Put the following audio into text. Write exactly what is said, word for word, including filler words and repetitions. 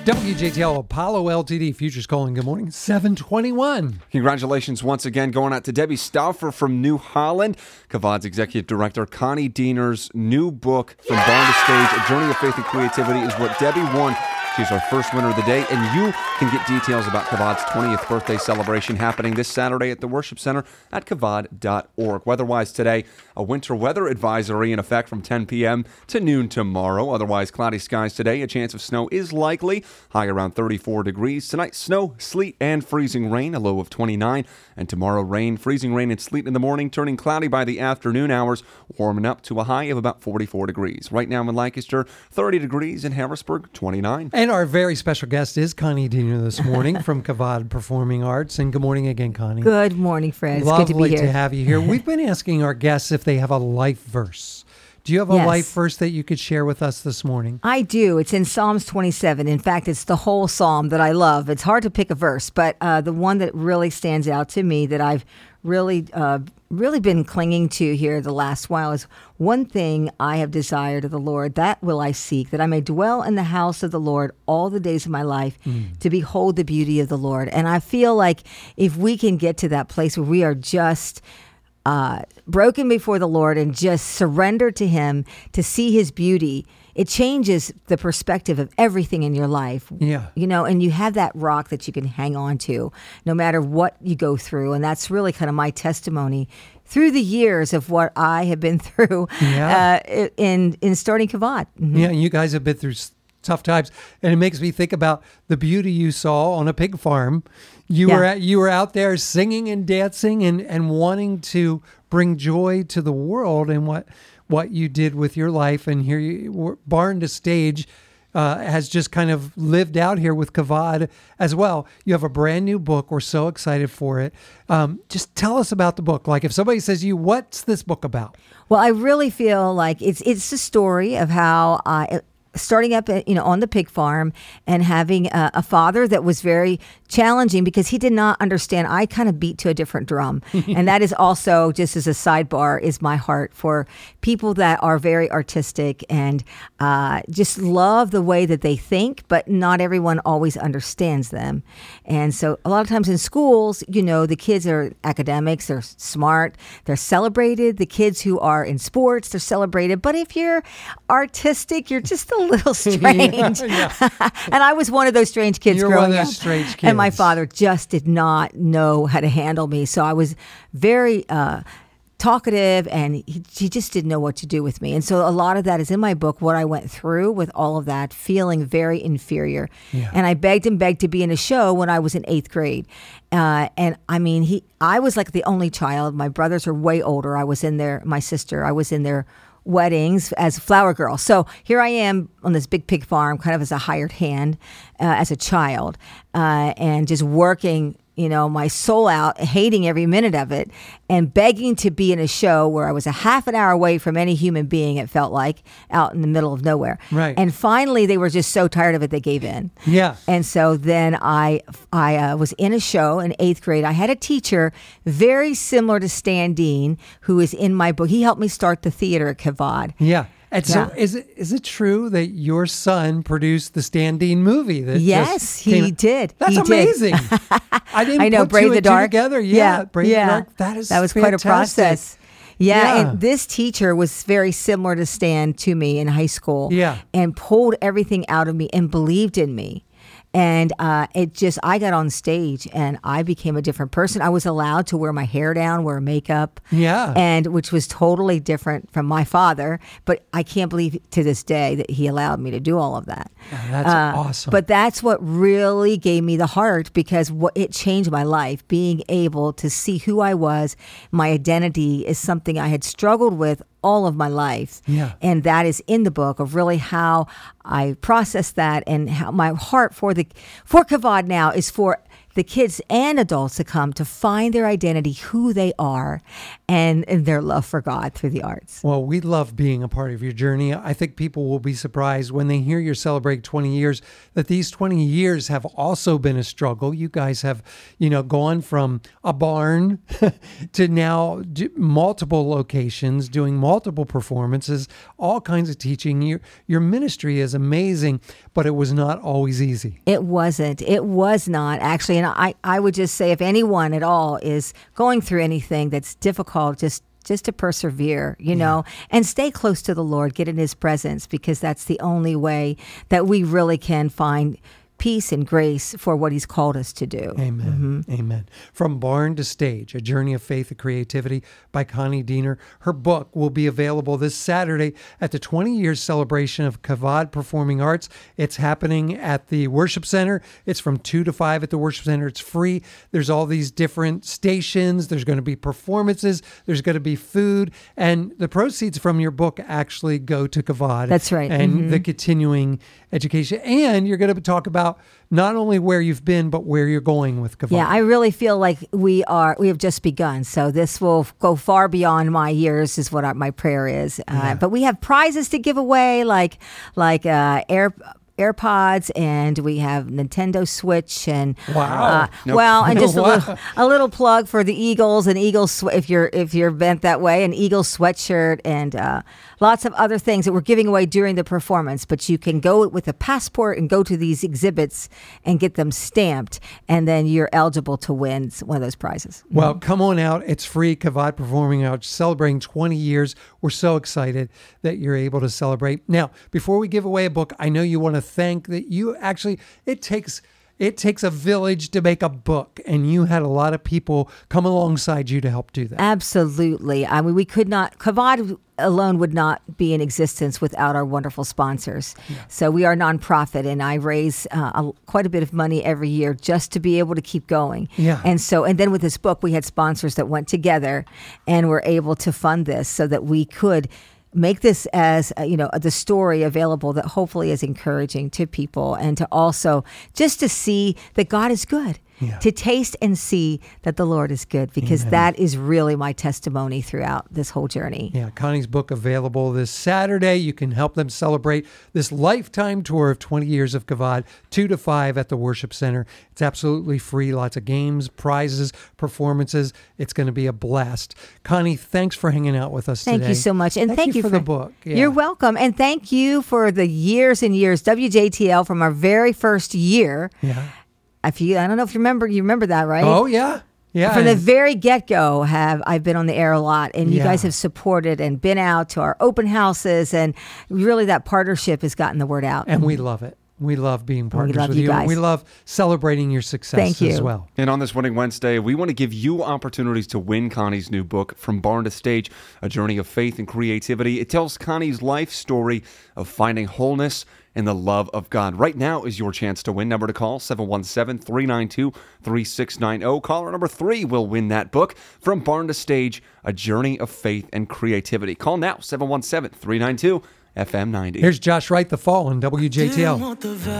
W J T L Apollo L T D Futures calling. Good morning. seven twenty-one. Congratulations once again going out to Debbie Stauffer from New Holland. Kavad's executive director, Connie Diener's new book, From Barn to Stage, A Journey of Faith and Creativity, is what Debbie won. She's our first winner of the day, and you can get details about Kavad's twentieth birthday celebration happening this Saturday at the Worship Center at kavad dot org. Weather-wise today, a winter weather advisory in effect from ten p.m. to noon tomorrow. Otherwise, cloudy skies today. A chance of snow is likely. High around thirty-four degrees. Tonight, snow, sleet, and freezing rain, a low of twenty-nine. And tomorrow, rain, freezing rain, and sleet in the morning, turning cloudy by the afternoon hours, warming up to a high of about forty-four degrees. Right now in Lancaster, thirty degrees. In Harrisburg, twenty-nine. And our very special guest is Connie Diener this morning from Kavad Performing Arts. And good morning again, Connie. Good morning, Fred. It's Lovely good to be here. to have you here. We've been asking our guests if they have a life verse. Do you have a Yes. life verse that you could share with us this morning? I do. It's in Psalms twenty-seven. In fact, it's the whole psalm that I love. It's hard to pick a verse, but uh, the one that really stands out to me that I've really, uh, really been clinging to here the last while is one thing I have desired of the Lord, that will I seek, that I may dwell in the house of the Lord all the days of my life, mm. to behold the beauty of the Lord. And I feel like if we can get to that place where we are just Uh, broken before the Lord and just surrender to Him to see His beauty, it changes the perspective of everything in your life. Yeah. You know, and you have that rock that you can hang on to no matter what you go through. And that's really kind of my testimony through the years of what I have been through Yeah. uh, in, in starting Kavad. Mm-hmm. Yeah, you guys have been through s- tough times, and it makes me think about the beauty you saw on a pig farm. You Yeah. were at, you were out there singing and dancing and, and wanting to bring joy to the world, and what what you did with your life. And here you were, Barn to Stage uh, has just kind of lived out here with Kavad as well. You have a brand new book. We're so excited for it. Um, just tell us about the book. Like if somebody says to you, what's this book about? Well, I really feel like it's it's the story of how I. starting up, you know, on the pig farm and having a, a father that was very challenging because he did not understand. I kind of beat to a different drum. And that is also, just as a sidebar, is my heart for people that are very artistic and uh, just love the way that they think, but not everyone always understands them. And so a lot of times in schools, you know, the kids are academics, they're smart, they're celebrated. The kids who are in sports, they're celebrated. But if you're artistic, you're just a little strange. Yeah, yeah. And I was one of those strange kids You're growing one of those up. strange kids. And my father just did not know how to handle me. So I was very uh, talkative, and he, he just didn't know what to do with me. And so a lot of that is in my book, what I went through with all of that, feeling very inferior. Yeah. And I begged and begged to be in a show when I was in eighth grade. Uh, and I mean, he, I was like the only child. My brothers are way older. I was in their, my sister, I was in their weddings as flower girl. So here I am on this big pig farm, kind of as a hired hand, uh, as a child, uh, and just working, you know, my soul out, hating every minute of it, and begging to be in a show where I was a half an hour away from any human being, it felt like, out in the middle of nowhere. Right. And finally, they were just so tired of it, they gave in. Yeah. And so then I I uh, was in a show in eighth grade. I had a teacher very similar to Stan Dean, who is in my book. He helped me start the theater at Kavad. Yeah. And so Yeah. is it is it true that your son produced the Stan Dean movie? That Yes, just he came- did. That's He did. amazing. I didn't I know, put Brave two the and two Dark. together. Yeah, Brave yeah. the Dark. That is that was quite a fantastic. process. Yeah, Yeah. and this teacher was very similar to Stan to me in high school. Yeah. And pulled everything out of me and believed in me. And uh, it just, I got on stage and I became a different person. I was allowed to wear my hair down, wear makeup. Yeah. And which was totally different from my father. But I can't believe to this day that he allowed me to do all of that. Yeah, that's Uh, awesome. But that's what really gave me the heart, because what it changed my life. Being able to see who I was, my identity is something I had struggled with all of my life. Yeah. And that is in the book of really how I processed that, and how my heart for the for Kavad now is for the kids and adults to come to find their identity, who they are, and, and their love for God through the arts. Well, we love being a part of your journey. I think people will be surprised when they hear you're celebrating twenty years, that these twenty years have also been a struggle. You guys have, you know, gone from a barn to now do multiple locations, doing multiple performances, all kinds of teaching. Your, your ministry is amazing, but it was not always easy. It wasn't. It was not, actually. And I, I would just say if anyone at all is going through anything that's difficult, just just to persevere, you know, and stay close to the Lord, get in his presence, because that's the only way that we really can find peace and grace for what he's called us to do. Amen. Mm-hmm. Amen. From Barn to Stage, A Journey of Faith and Creativity by Connie Diener. Her book will be available this Saturday at the twenty years celebration of Kavod Performing Arts. It's happening at the Worship Center. It's from two to five at the Worship Center. It's free. There's all these different stations. There's going to be performances. There's going to be food. And the proceeds from your book actually go to Kavod. That's right. And Mm-hmm. the continuing education. And you're going to talk about not only where you've been, but where you're going with Kavod. Yeah, I really feel like we are, we have just begun. So this will go far beyond my years is what our, my prayer is. Uh, Yeah. But we have prizes to give away, like, like uh, air, AirPods, and we have Nintendo Switch, and Wow. uh, No- well, and just a Wow. little a little plug for the Eagles and Eagles swe- if you're if you're bent that way, an Eagles sweatshirt, and uh, lots of other things that we're giving away during the performance. But you can go with a passport and go to these exhibits and get them stamped, and then you're eligible to win one of those prizes. Well, come on out. It's free. Kavod Performing Arts, celebrating twenty years. We're so excited that you're able to celebrate. Now, before we give away a book, I know you want to thank that you actually, it takes it takes a village to make a book, and you had a lot of people come alongside you to help do that. Absolutely. I mean, we could not, Kavod alone would not be in existence without our wonderful sponsors. So we are a nonprofit, and I raise uh, a, quite a bit of money every year just to be able to keep going. Yeah. And so, and then with this book, we had sponsors that went together and were able to fund this so that we could make this as, uh, you know, the story available that hopefully is encouraging to people, and to also just to see that God is good. Yeah. To taste and see that the Lord is good, because Amen. that is really my testimony throughout this whole journey. Yeah, Connie's book available this Saturday. You can help them celebrate this lifetime tour of twenty years of Kavod, two to five at the Worship Center. It's absolutely free. Lots of games, prizes, performances. It's going to be a blast. Connie, thanks for hanging out with us Thank today. you so much. And thank, thank, you for, for the book. Yeah. You're welcome. And thank you for the years and years, W J T L, from our very first year. Yeah. If you, I don't know if you remember, you remember that, right? Oh, yeah. Yeah. From the and- very get-go, have I've been on the air a lot, and you Yeah. guys have supported and been out to our open houses, and really that partnership has gotten the word out. and we love it. We love being partners love with you you. guys. We love celebrating your success Thank you. as well. And on this Winning Wednesday, we want to give you opportunities to win Connie's new book, From Barn to Stage, A Journey of Faith and Creativity. It tells Connie's life story of finding wholeness in the love of God. Right now is your chance to win. Number to call, seven one seven, three nine two, three six nine zero. Caller number three will win that book, From Barn to Stage, A Journey of Faith and Creativity. Call now, seven one seven, three nine two, F M ninety. Here's Josh Wright, The Fall, on W J T L.